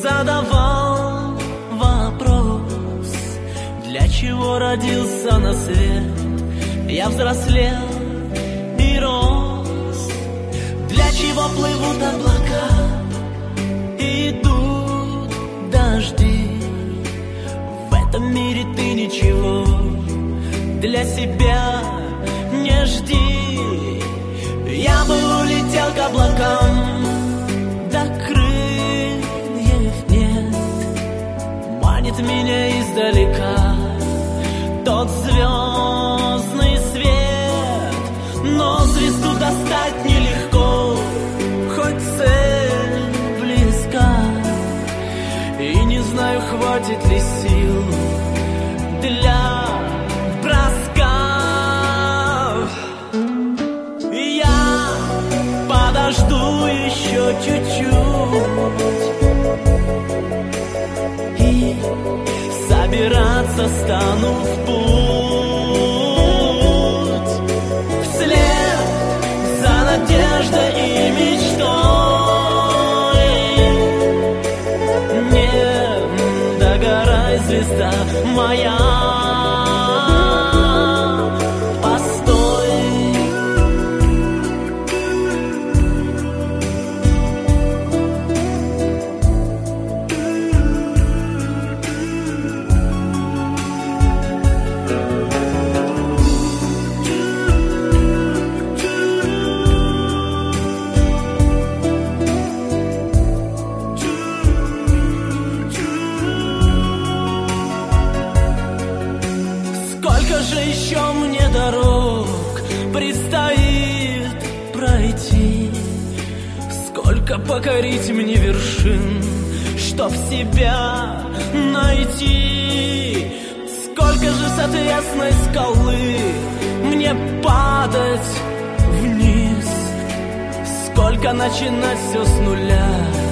задавал вопрос, для чего родился на свет. Я взрослел и рос. Для чего плывут облака и идут дожди? В этом мире ты ничего для себя не жди. Я бы улетел к облакам, да крыльев нет. Манит меня издалека тот звездный свет. Но звезду достать нелегко, хоть цель близка. И не знаю, хватит ли сил для броска. Я подожду еще чуть-чуть и собираться стану в путь, вслед за надеждой и мечтой. Не догорай, звезда моя, покорить мне вершин, чтоб себя найти. Сколько же с отвесной скалы мне падать вниз, сколько начинать все с нуля.